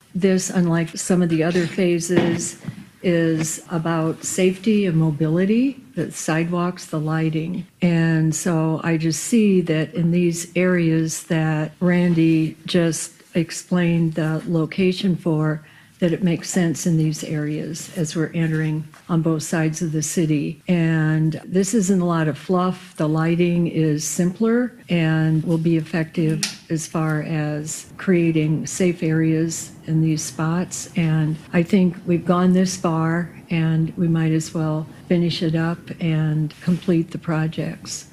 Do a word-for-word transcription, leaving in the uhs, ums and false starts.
this, unlike some of the other phases, is about safety and mobility, the sidewalks, the lighting. And so I just see that in these areas that Randy just explained the location for, that it makes sense in these areas as we're entering on both sides of the city. And this isn't a lot of fluff. The lighting is simpler and will be effective as far as creating safe areas in these spots. And I think we've gone this far, and we might as well finish it up and complete the projects.